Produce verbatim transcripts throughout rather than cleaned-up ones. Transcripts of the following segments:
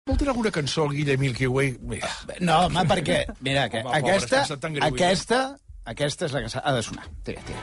Vol dir alguna cançó, el Guille Milky Way? Mira. No, home, perquè... Mira, que Home, aquesta, pobre, tan greu, aquesta, aquesta és la que ha de sonar. Tira, tira.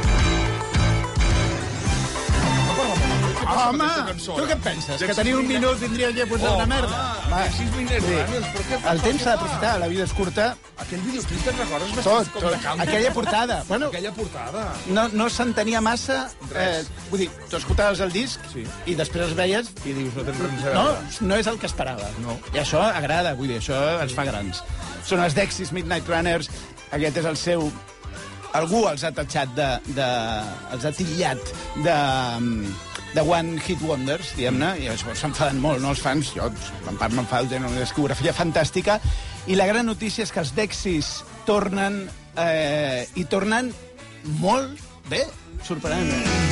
Home, tu què et penses? Que tenir un minut tindria que posar una merda? Va, sis minuts, Daniels, però què... El temps s'ha d'aprofitar, la vida és curta. Aquell videoclip, te'n recordes? Tot, Vestit com tot. de camp. Aquella portada. Bueno, Aquella portada. no, no s'entenia massa... Eh, vull dir, tu escoltaves el disc Sí. i després els veies... I dius, no tens res a No, veure. no és el que esperava. No. I això agrada, vull dir, això ens fa grans. Són els Dexys Midnight Runners, aquest és el seu... Algú els ha tatxat de... de els ha titllat de... de One Hit Wonders, diguem-ne, i s'enfaden molt, no, els fans, jo, en part m'enfado, tenen una discografia fantàstica, i la gran notícia és que els Dexys tornen, eh, i tornen molt bé, sorprenentment.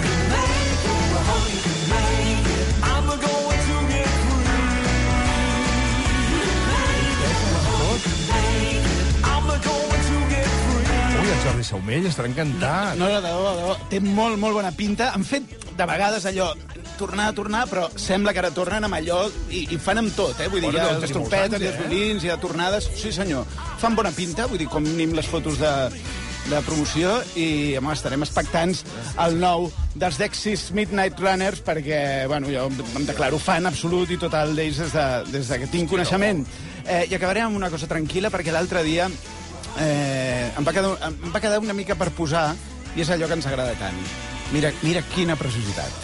Ui, el Jordi Saumell estarà encantat. No, no, de debò, de debò. Té molt, molt bona pinta. Han fet, de vegades, allò, tornar, tornar, però sembla que ara tornen amb allò i, i fan amb tot, eh? Vull dir, Bueno, hi ha deuen les tenir molts trompetes, anys, i els eh? violins, hi ha tornades... Sí, senyor. Fan bona pinta, vull dir, com a mínim les fotos de, de promoció, i, home, estarem expectants al nou dels Dexys Midnight Runners, perquè, bueno, jo em declaro fan absolut i total d'ells des, de, des de que tinc coneixement. Eh, I acabarem amb una cosa tranquil·la, perquè l'altre dia eh, em, va quedar, em va quedar una mica per posar, i és allò que ens agrada tant. Mira, mira quina preciositat.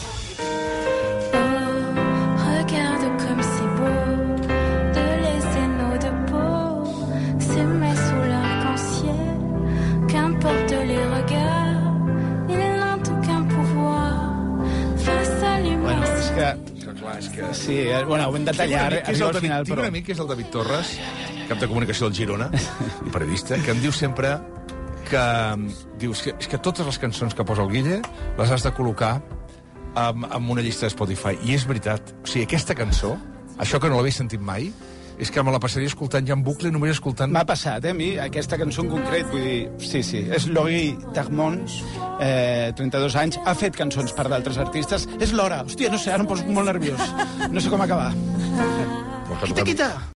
Regarde comme c'est beau de laisser nos deux peaux s'aimer sous l'arc-en-ciel. Qu'importe les regards, il n'ont aucun pouvoir face à Bueno, és l'immensité. que... Que clar, és que... Sí, eh, bueno, ho hem de tallar, Tinc un amic que és arriba el al David- final, Tinc però... un amic que és el David Torres, cap de comunicació del Girona, periodista, que em diu sempre que... Dius que, és que totes les cançons que posa el Guille les has de col·locar en, en una llista de Spotify. I és veritat. O sigui, aquesta cançó, això que no l'havia sentit mai, és que me la passaria escoltant ja en bucle, només escoltant... M'ha passat, eh, a mi, aquesta cançó en concret, vull dir, sí, sí, és Laurie Darmon, eh, trenta-dos anys, ha fet cançons per d'altres artistes. És l'hora, hòstia, no sé, ara em poso molt nerviós. No sé com acabar. Quita, quita!